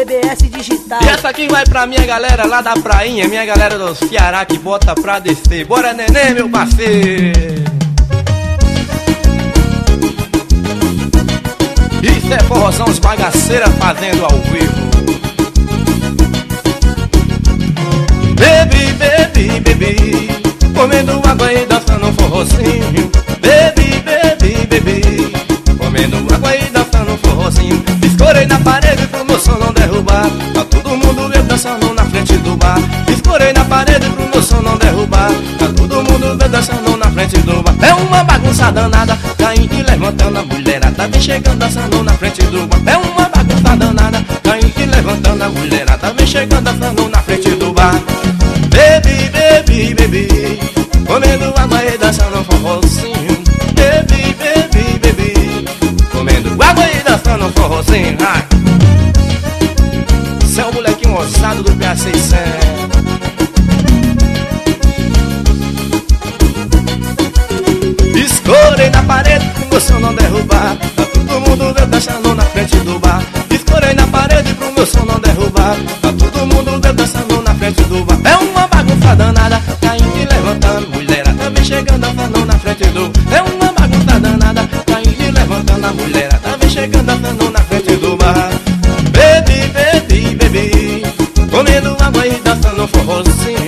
BBS Digital. E essa aqui vai pra minha galera lá da prainha, minha galera do Ceará que bota pra descer. Bora, neném, meu parceiro. Isso é forrozão, os bagaceiras fazendo ao vivo. Bebi, bebi, bebi, comendo água e dançando um forrozinho. Bebi, bebi, bebi, comendo água e dançando um forrozinho. Escorei na parede pro meu som não derrubar. Tá todo mundo eu dançando na frente do bar. Escorei na parede pro meu som não derrubar. Tá todo mundo eu dançando na frente do bar. É uma bagunça danada, caindo e levantando a mulherada. Vem chegando dançando na frente do bar. É uma bagunça danada, caindo e levantando a mulherada. Vem chegando dançando na frente do bar. Bebi, bebi, bebi, comendo água e dançando um forrozinho. Bebi, bebi, bebi, comendo água e dançando um forrozinho. Ai. Cê é o molequinho ousado do PA600. Escorei na parede pro meu som não derrubar. Tá todo mundo veio dançando na frente do bar. Escorei na parede pro meu som não derrubar. Tá todo mundo veio dançando na frente do bar. É uma bagunça danada, caindo e levantando. Mulherada vem chegando dançando na frente do. É uma bagunça danada, caindo e levantando. A mulherada vem chegando dançando na frente do bar. Bebi, bebi, bebi, comendo água e dançando um forrozinho.